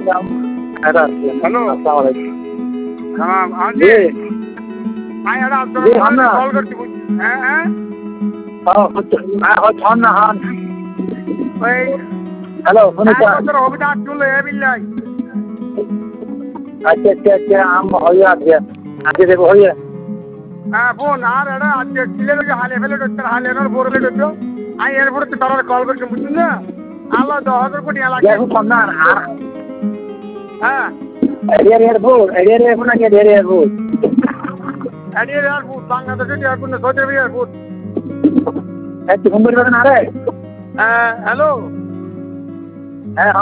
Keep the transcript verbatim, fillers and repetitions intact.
hello अस्सलाम वालेकुम हाँ हाँ जी जी हाँ यार आप जी हम ना कॉल करती हैं हैं हाँ हाँ हम ना हाँ ওই हेलो सुनो এক क्या বছর হবে না চলে বিল্লাই अच्छा अच्छा अच्छा हम हो गया आगे आगे देखो हो गया হ্যাঁ বোন আর এটা আজকে ছেলে যে হালে ফেলে ডক্টর হালে এনার বড় ফেলে ডক্টর আমি এরপরে তো তারা কল করছি বুঝছেন না আল্লাহ দশ হাজার কোটি এলাকা क्या कुछ ना হ্যাঁ एरिया एरिया बोल एरिया एरिया को ना क्या एरिया एरिया बोल এডিয়ার এয়ারপোর্ট বাংলাদেশের এয়ারপোর্ট না সৌদি আরবের এয়ারপোর্ট ऐसे घूम कर बता ना रहे হ্যালো हैं